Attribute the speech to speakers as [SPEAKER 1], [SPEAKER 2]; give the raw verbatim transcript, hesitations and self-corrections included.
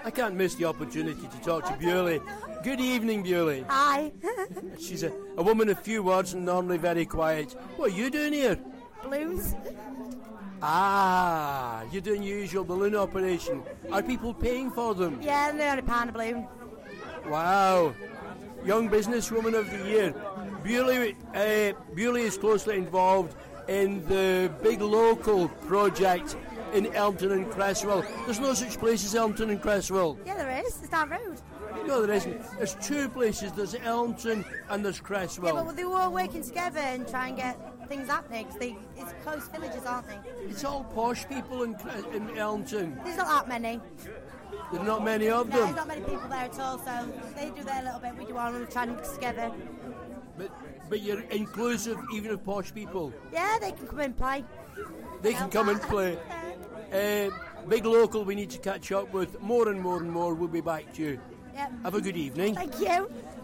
[SPEAKER 1] I can't miss the opportunity to talk to Bewley. Good evening, Bewley.
[SPEAKER 2] Hi.
[SPEAKER 1] She's a, a woman of few words and normally very quiet. What are you doing here?
[SPEAKER 2] Balloons.
[SPEAKER 1] Ah, you're doing your usual balloon operation. Are people paying for them?
[SPEAKER 2] Yeah, and they're on a pound a balloon.
[SPEAKER 1] Wow. Young Businesswoman of the Year. Bewley, uh, Bewley is closely involved in the big local project in Elmton and Cresswell. There's no such place as Elmton and Cresswell.
[SPEAKER 2] Yeah, there is. It's down the road.
[SPEAKER 1] No, there isn't. There's two places. There's Elmton and there's Cresswell.
[SPEAKER 2] Yeah, but they were all working together and try and get things happening. Cause they, it's close villages, aren't they?
[SPEAKER 1] It's all posh people in, in Elmton.
[SPEAKER 2] There's not that many.
[SPEAKER 1] There's not many of
[SPEAKER 2] No,
[SPEAKER 1] them.
[SPEAKER 2] there's not many people there at all, so they do their little bit, we do our, and we try and mix together.
[SPEAKER 1] But but you're inclusive even of posh people.
[SPEAKER 2] Yeah, they can come and play.
[SPEAKER 1] They can come and play. Uh, big local we need to catch up with. More and more and more. We'll be back to you.
[SPEAKER 2] Yep.
[SPEAKER 1] Have a good evening.
[SPEAKER 2] Thank you.